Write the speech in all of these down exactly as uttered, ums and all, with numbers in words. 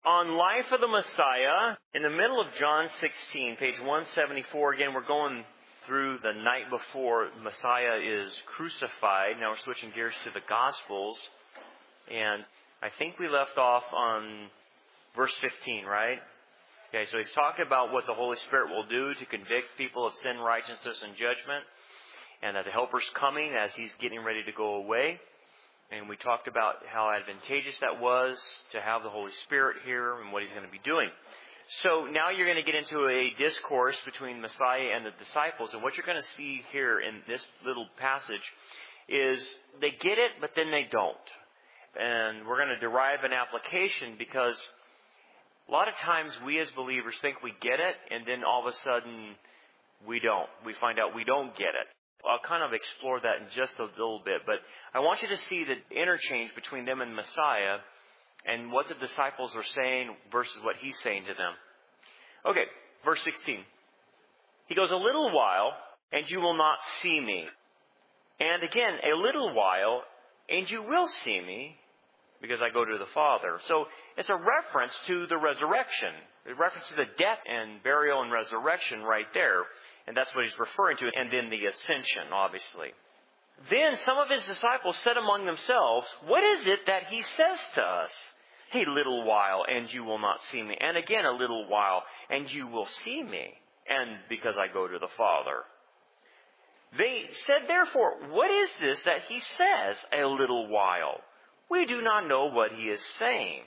on Life of the Messiah, in the middle of John sixteen, page one seventy-four. Again, we're going through the night before Messiah is crucified. Now we're switching gears to the Gospels. And I think we left off on verse fifteen, right? Okay, so he's talking about what the Holy Spirit will do to convict people of sin, righteousness, and judgment. And that the Helper's coming as he's getting ready to go away. And we talked about how advantageous that was to have the Holy Spirit here and what he's going to be doing. So now you're going to get into a discourse between Messiah and the disciples. And what you're going to see here in this little passage is they get it, but then they don't. And we're going to derive an application because a lot of times we as believers think we get it, and then all of a sudden we don't. We find out we don't get it. I'll kind of explore that in just a little bit, but I want you to see the interchange between them and Messiah and what the disciples are saying versus what he's saying to them. Okay, verse sixteen. He goes, "A little while, and you will not see me. And again, a little while, and you will see me, because I go to the Father." So it's a reference to the resurrection. A reference to the death and burial and resurrection right there. And that's what he's referring to. And then the ascension, obviously. Then some of his disciples said among themselves, "What is it that he says to us? A little while, and you will not see me. And again, a little while, and you will see me. And because I go to the Father." They said, therefore, "What is this that he says, a little while? We do not know what he is saying."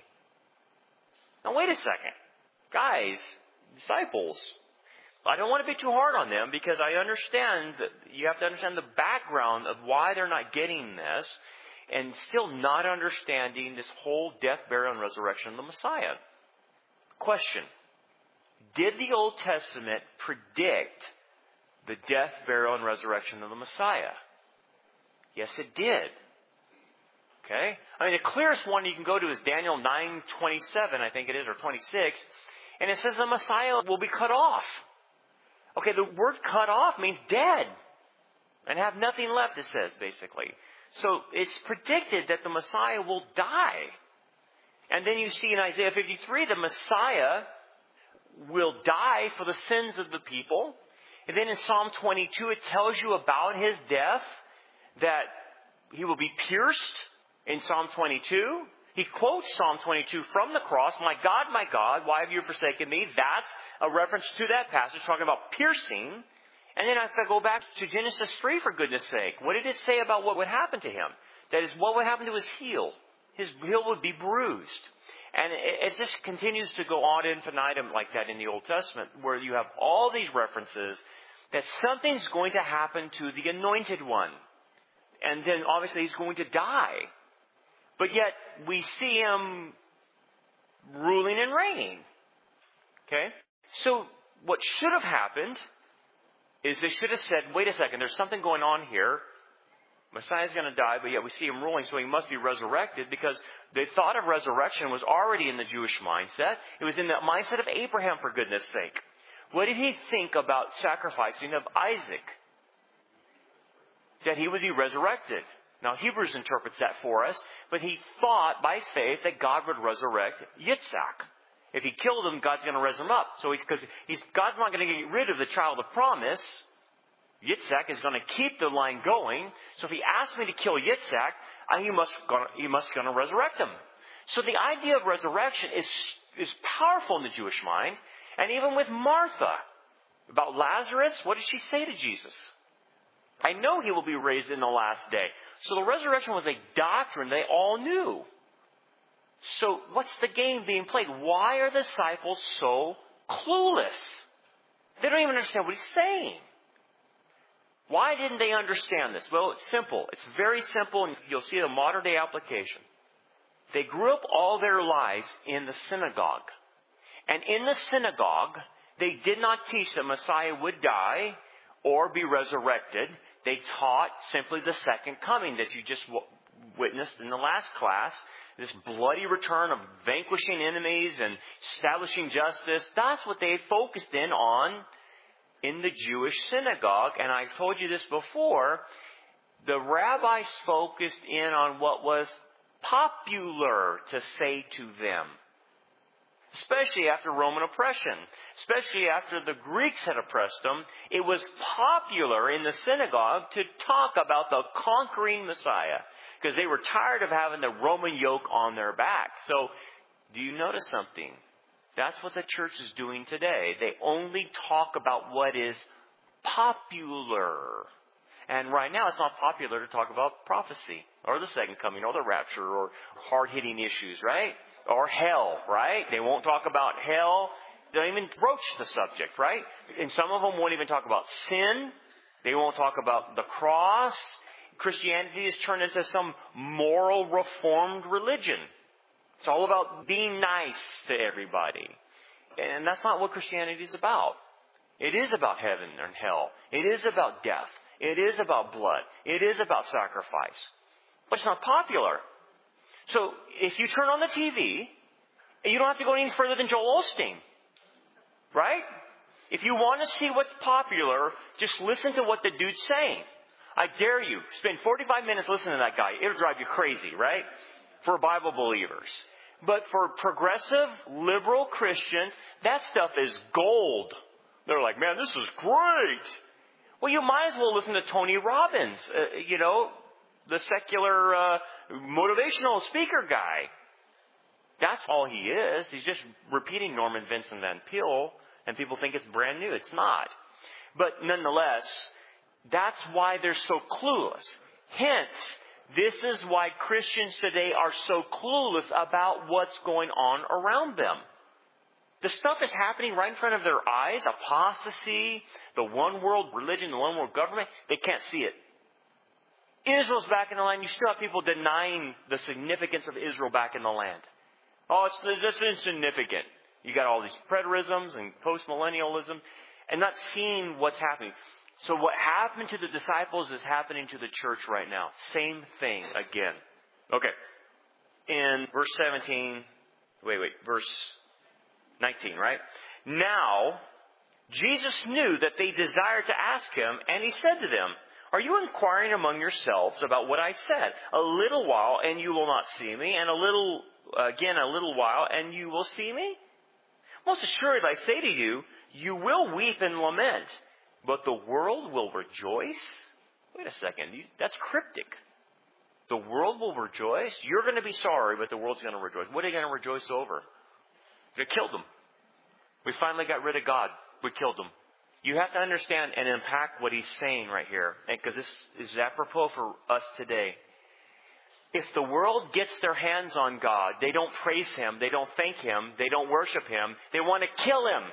Now wait a second. Guys, disciples, I don't want to be too hard on them because I understand that you have to understand the background of why they're not getting this and still not understanding this whole death, burial, and resurrection of the Messiah. Question. Did the Old Testament predict the death, burial, and resurrection of the Messiah? Yes, it did. Okay? I mean, the clearest one you can go to is Daniel nine twenty-seven, I think it is, or twenty-six. And it says the Messiah will be cut off. Okay, the word cut off means dead. And have nothing left, it says, basically. So it's predicted that the Messiah will die. And then you see in Isaiah fifty-three, the Messiah will die for the sins of the people. And then in Psalm twenty-two, it tells you about his death, that he will be pierced in Psalm twenty-two. He quotes Psalm twenty-two from the cross. "My God, my God, why have you forsaken me?" That's a reference to that passage talking about piercing. And then I have to go back to Genesis three, for goodness sake. What did it say about what would happen to him? That is, what would happen to his heel? His heel would be bruised. And it, it just continues to go on infinitum like that in the Old Testament, where you have all these references that something's going to happen to the Anointed One. And then obviously he's going to die. But yet we see him ruling and reigning. Okay? So what should have happened is they should have said, wait a second, there's something going on here. Messiah's going to die, but yet we see him ruling, so he must be resurrected, because the thought of resurrection was already in the Jewish mindset. It was in the mindset of Abraham, for goodness sake. What did he think about sacrificing of Isaac? That he would be resurrected. Now, Hebrews interprets that for us, but he thought by faith that God would resurrect Yitzhak. If he killed him, God's going to raise him up. So he's, because he's, God's not going to get rid of the child of promise. Yitzhak is going to keep the line going. So if he asks me to kill Yitzhak, he must, he must going to resurrect him. So the idea of resurrection is, is powerful in the Jewish mind. And even with Martha, about Lazarus, what did she say to Jesus? I know he will be raised in the last day. So the resurrection was a doctrine they all knew. So what's the game being played? Why are the disciples so clueless? They don't even understand what he's saying. Why didn't they understand this? Well, it's simple. It's very simple, and you'll see the modern day application. They grew up all their lives in the synagogue. And in the synagogue, they did not teach that Messiah would die or be resurrected. They taught simply the second coming that you just w- witnessed in the last class. This bloody return of vanquishing enemies and establishing justice. That's what they focused in on in the Jewish synagogue. And I told you this before. The rabbis focused in on what was popular to say to them. especially after Roman oppression, especially after the Greeks had oppressed them. It was popular in the synagogue to talk about the conquering Messiah because they were tired of having the Roman yoke on their back. So, do you notice something? That's what the church is doing today. They only talk about what is popular. And right now it's not popular to talk about prophecy or the second coming or the rapture or hard-hitting issues, right? Or hell, right? They won't talk about hell. They don't even broach the subject, right? And some of them won't even talk about sin. They won't talk about the cross. Christianity has turned into some moral reformed religion. It's all about being nice to everybody. And that's not what Christianity is about. It is about heaven and hell. It is about death. It is about blood. It is about sacrifice. But it's not popular. So if you turn on the T V, you don't have to go any further than Joel Osteen. Right? If you want to see what's popular, just listen to what the dude's saying. I dare you. Spend forty-five minutes listening to that guy. It'll drive you crazy, right? For Bible believers. But for progressive, liberal Christians, that stuff is gold. They're like, man, this is great. Well, you might as well listen to Tony Robbins, uh, you know, the secular uh, motivational speaker guy. That's all he is. He's just repeating Norman Vincent Van Peele, and people think it's brand new. It's not. But nonetheless, that's why they're so clueless. Hence, this is why Christians today are so clueless about what's going on around them. The stuff is happening right in front of their eyes. Apostasy, the one world religion, the one world government. They can't see it. Israel's back in the land. You still have people denying the significance of Israel back in the land. Oh, it's, it's insignificant. You got all these preterisms and postmillennialism and not seeing what's happening. So what happened to the disciples is happening to the church right now. Same thing again. Okay. In verse seventeen, wait, wait, verse nineteen, right? Now, Jesus knew that they desired to ask him, and he said to them, are you inquiring among yourselves about what I said? A little while, and you will not see me, and a little, again, a little while, and you will see me? Most assuredly, I say to you, you will weep and lament, but the world will rejoice? Wait a second, that's cryptic. The world will rejoice? You're going to be sorry, but the world's going to rejoice. What are you going to rejoice over? They killed them. We finally got rid of God. We killed them. You have to understand and unpack what he's saying right here, because this is apropos for us today. If the world gets their hands on God, they don't praise him, they don't thank him, they don't worship him, they want to kill him.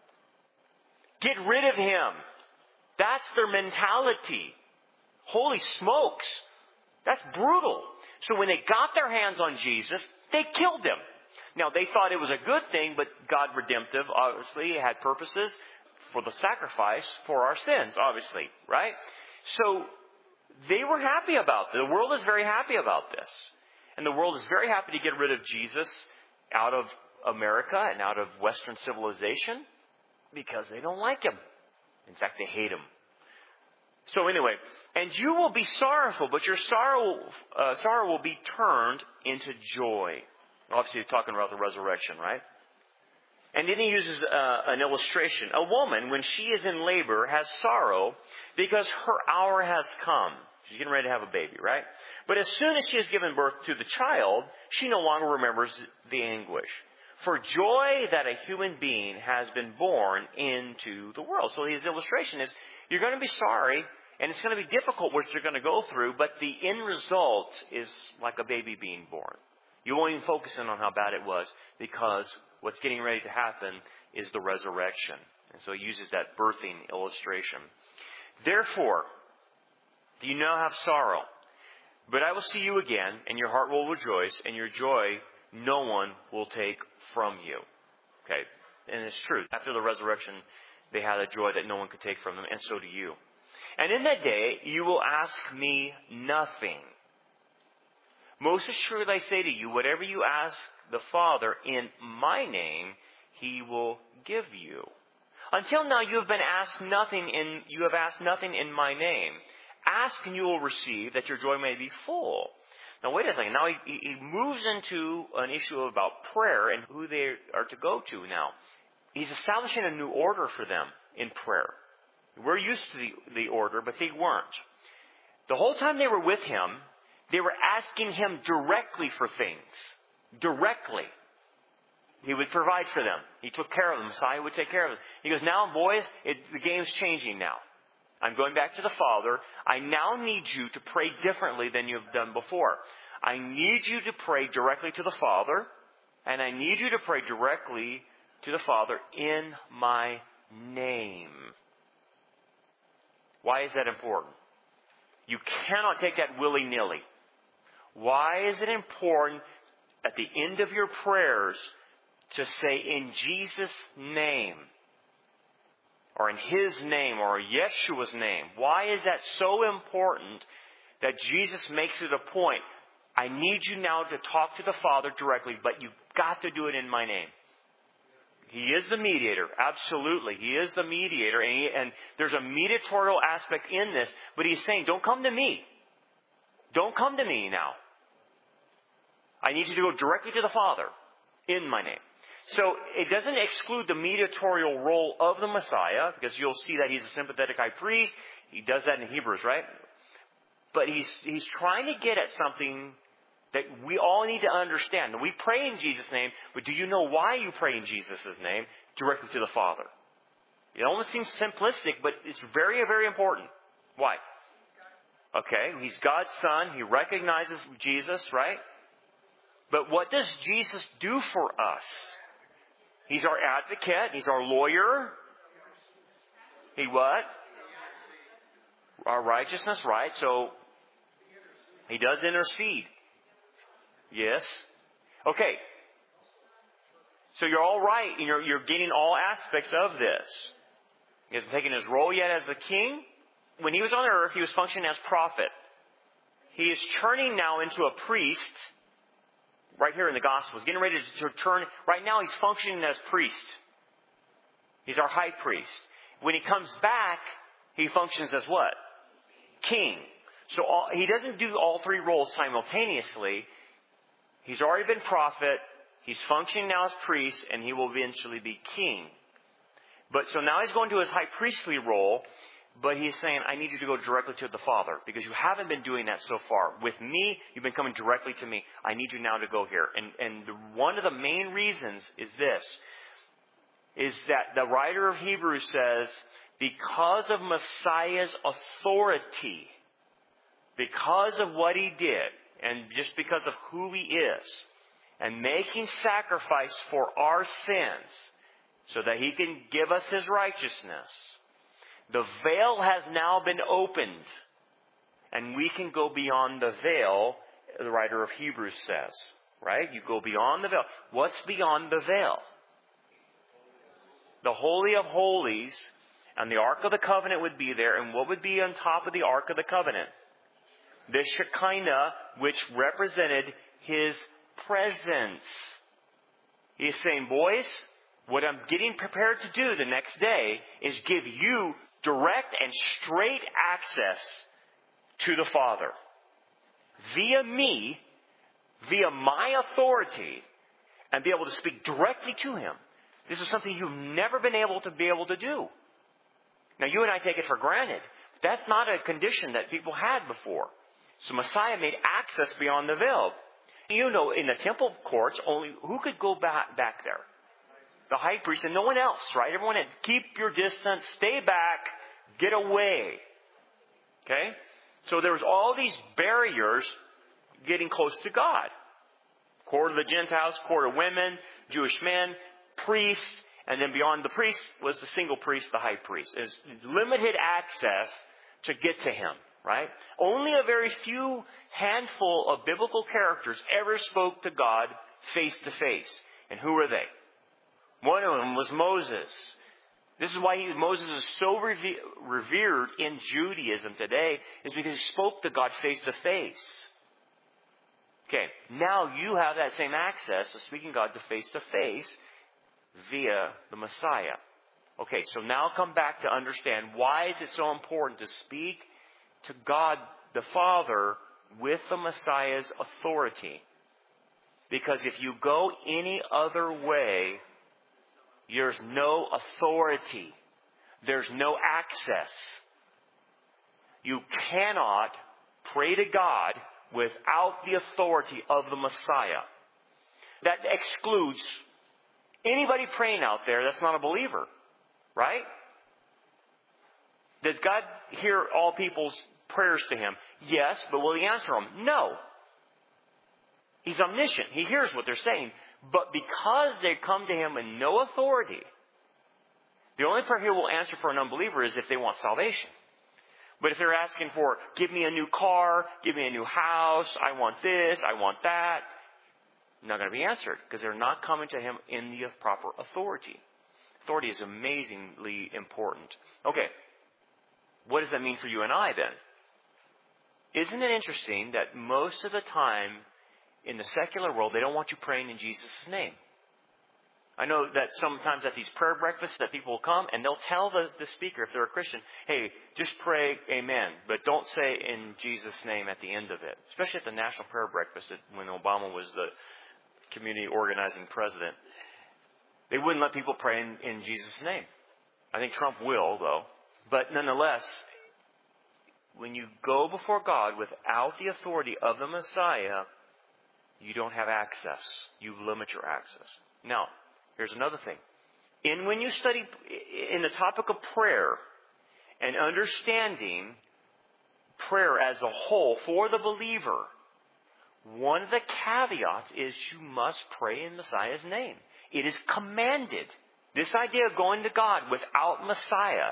Get rid of him. That's their mentality. Holy smokes. That's brutal. So when they got their hands on Jesus, they killed him. Now, they thought it was a good thing, but God redemptive, obviously, had purposes for the sacrifice for our sins, obviously, right? So they were happy about this. The world is very happy about this. And the world is very happy to get rid of Jesus out of America and out of Western civilization because they don't like him. In fact, they hate him. So anyway, and you will be sorrowful, but your sorrow, uh, sorrow will be turned into joy. Obviously, he's talking about the resurrection, right? And then he uses uh, an illustration. A woman, when she is in labor, has sorrow because her hour has come. She's getting ready to have a baby, right? But as soon as she has given birth to the child, she no longer remembers the anguish. For joy that a human being has been born into the world. So his illustration is, you're going to be sorry, and it's going to be difficult what you're going to go through, but the end result is like a baby being born. You won't even focus in on how bad it was, because what's getting ready to happen is the resurrection. And so he uses that birthing illustration. Therefore, you now have sorrow, but I will see you again, and your heart will rejoice, and your joy no one will take from you. Okay, and it's true. After the resurrection, they had a joy that no one could take from them, and so do you. And in that day, you will ask me nothing. Most assuredly I say to you, whatever you ask the Father in my name, he will give you. Until now you have been asked nothing in you have asked nothing in my name. Ask and you will receive, that your joy may be full. Now wait a second. Now he, he moves into an issue about prayer and who they are to go to now. He's establishing a new order for them in prayer. We're used to the, the order, but they weren't. The whole time they were with him, they were asking him directly for things. Directly. He would provide for them. He took care of them. Messiah would take care of them. He goes, now, boys, it, the game's changing now. I'm going back to the Father. I now need you to pray differently than you've done before. I need you to pray directly to the Father, and I need you to pray directly to the Father in my name. Why is that important? You cannot take that willy-nilly. Why is it important at the end of your prayers to say in Jesus' name, or in His name, or Yeshua's name? Why is that so important that Jesus makes it a point? I need you now to talk to the Father directly, but you've got to do it in my name. He is the mediator. Absolutely. He is the mediator. And, he, and there's a mediatorial aspect in this. But He's saying, don't come to me. Don't come to me now. I need you to go directly to the Father in my name. So it doesn't exclude the mediatorial role of the Messiah, because you'll see that He's a sympathetic high priest. He does that in Hebrews, right? But he's he's trying to get at something that we all need to understand. We pray in Jesus' name, but do you know why you pray in Jesus' name? Directly to the Father. It almost seems simplistic, but it's very, very important. Why? Okay, He's God's Son. He recognizes Jesus, right? But what does Jesus do for us? He's our advocate. He's our lawyer. He what? Our righteousness, right? So, He does intercede. Yes. Okay. So you're all right. You're, you're getting all aspects of this. He hasn't taken His role yet as the king. When He was on earth, He was functioning as prophet. He is turning now into a priest. Right here in the Gospels, getting ready to turn. Right now, He's functioning as priest. He's our high priest. When He comes back, He functions as what? King. So all, He doesn't do all three roles simultaneously. He's already been prophet. He's functioning now as priest, and He will eventually be king. But so now He's going to His high priestly role. But He's saying, I need you to go directly to the Father, because you haven't been doing that so far. With me, you've been coming directly to me. I need you now to go here. And, and the, one of the main reasons is this, is that the writer of Hebrews says, because of Messiah's authority, because of what He did, and just because of who He is, and making sacrifice for our sins, so that He can give us His righteousness, the veil has now been opened, and we can go beyond the veil, the writer of Hebrews says. Right? You go beyond the veil. What's beyond the veil? The Holy of Holies, and the Ark of the Covenant would be there, and what would be on top of the Ark of the Covenant? The Shekinah, which represented His presence. He's saying, boys, what I'm getting prepared to do the next day is give you direct and straight access to the Father. Via me, via my authority, and be able to speak directly to Him. This is something you've never been able to be able to do. Now, you and I take it for granted. That's not a condition that people had before. So Messiah made access beyond the veil. You know, in the temple courts, only who could go back, back there? The high priest and no one else, right? Everyone had, keep your distance, stay back, get away. Okay? So there was all these barriers getting close to God. Court of the Gentiles, court of women, Jewish men, priests, and then beyond the priest was the single priest, the high priest. There's limited access to get to Him, right? Only a very few handful of biblical characters ever spoke to God face to face. And who were they? One of them was Moses. This is why he, Moses is so reve- revered in Judaism today, is because he spoke to God face to face. Okay, now you have that same access to speaking God to face to face via the Messiah. Okay, so now come back to understand why is it so important to speak to God the Father with the Messiah's authority. Because if you go any other way, there's no authority. There's no access. You cannot pray to God without the authority of the Messiah. That excludes anybody praying out there that's not a believer. Right? Does God hear all people's prayers to Him? Yes, but will He answer them? No. He's omniscient. He hears what they're saying. But because they come to Him in no authority, the only prayer He will answer for an unbeliever is if they want salvation. But if they're asking for, give me a new car, give me a new house, I want this, I want that, not going to be answered because they're not coming to Him in the proper authority. Authority is amazingly important. Okay, what does that mean for you and I then? Isn't it interesting that most of the time in the secular world, they don't want you praying in Jesus' name? I know that sometimes at these prayer breakfasts that people will come and they'll tell the, the speaker, if they're a Christian, hey, just pray amen, but don't say in Jesus' name at the end of it. Especially at the National Prayer Breakfast when Obama was the community organizing president. They wouldn't let people pray in, in Jesus' name. I think Trump will, though. But nonetheless, when you go before God without the authority of the Messiah, you don't have access. You limit your access. Now, here's another thing. In when you study in the topic of prayer and understanding prayer as a whole for the believer, one of the caveats is you must pray in Messiah's name. It is commanded. This idea of going to God without Messiah,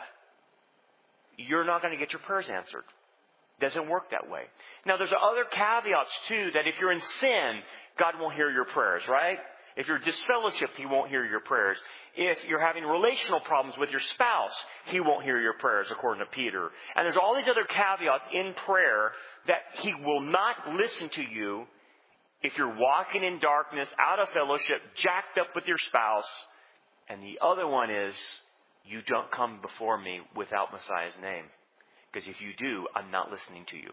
you're not going to get your prayers answered. Doesn't work that way. Now, there's other caveats, too, that if you're in sin, God won't hear your prayers, right? If you're disfellowshipped, He won't hear your prayers. If you're having relational problems with your spouse, He won't hear your prayers, according to Peter. And there's all these other caveats in prayer that He will not listen to you if you're walking in darkness, out of fellowship, jacked up with your spouse. And the other one is, you don't come before me without Messiah's name. Because if you do, I'm not listening to you.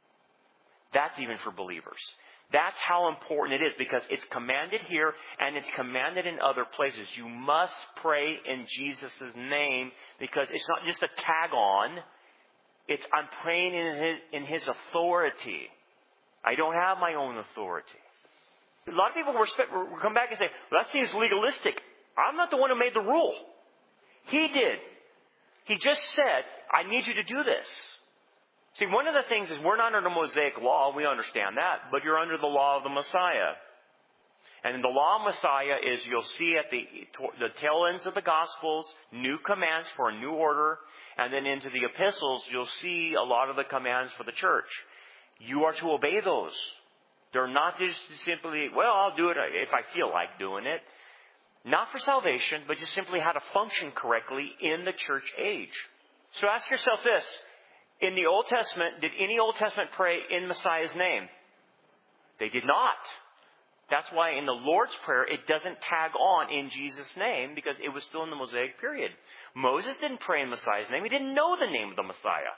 That's even for believers. That's how important it is, because it's commanded here and it's commanded in other places. You must pray in Jesus' name, because it's not just a tag on. It's I'm praying in His, in His authority. I don't have my own authority. A lot of people will, respect, will come back and say, well, that seems legalistic. I'm not the one who made the rule. He did. He just said, I need you to do this. See, one of the things is we're not under the Mosaic law. We understand that. But you're under the law of the Messiah. And in the law of Messiah is, you'll see at the, the tail ends of the Gospels, new commands for a new order. And then into the epistles, you'll see a lot of the commands for the church. You are to obey those. They're not just simply, well, I'll do it if I feel like doing it. Not for salvation, but just simply how to function correctly in the church age. So ask yourself this. In the Old Testament, did any Old Testament pray in Messiah's name? They did not. That's why in the Lord's Prayer, it doesn't tag on in Jesus' name, because it was still in the Mosaic period. Moses didn't pray in Messiah's name. He didn't know the name of the Messiah.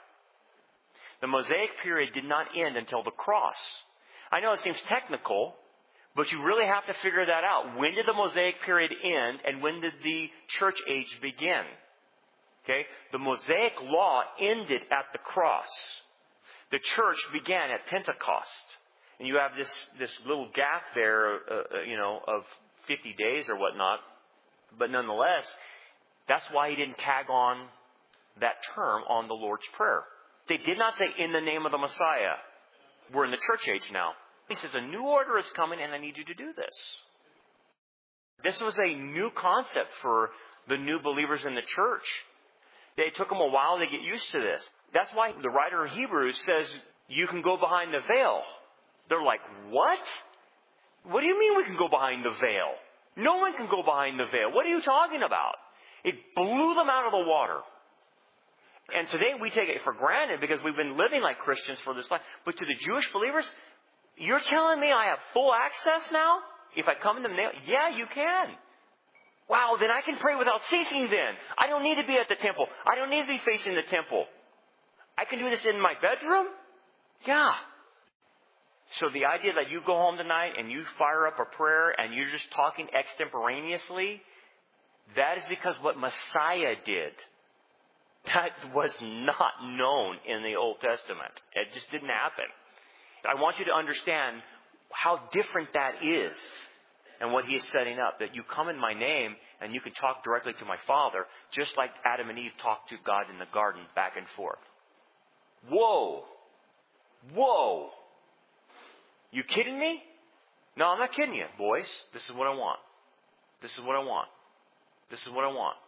The Mosaic period did not end until the cross. I know it seems technical, but you really have to figure that out. When did the Mosaic period end, and when did the church age begin? Okay? The Mosaic law ended at the cross. The church began at Pentecost. And you have this, this little gap there, uh, you know, of fifty days or whatnot. But nonetheless, that's why he didn't tag on that term on the Lord's Prayer. They did not say, in the name of the Messiah. We're in the church age now. He says, a new order is coming and I need you to do this. This was a new concept for the new believers in the church. It took them a while to get used to this. That's why the writer of Hebrews says, you can go behind the veil. They're like, what? What do you mean we can go behind the veil? No one can go behind the veil. What are you talking about? It blew them out of the water. And today we take it for granted because we've been living like Christians for this life. But to the Jewish believers, you're telling me I have full access now? If I come in the mail? Yeah, you can. Wow, then I can pray without ceasing then. I don't need to be at the temple. I don't need to be facing the temple. I can do this in my bedroom? Yeah. So the idea that you go home tonight and you fire up a prayer and you're just talking extemporaneously, that is because what Messiah did. That was not known in the Old Testament. It just didn't happen. I want you to understand how different that is and what he is setting up. That you come in my name and you can talk directly to my Father, just like Adam and Eve talked to God in the garden back and forth. Whoa! Whoa! You kidding me? No, I'm not kidding you, boys. This is what I want. This is what I want. This is what I want.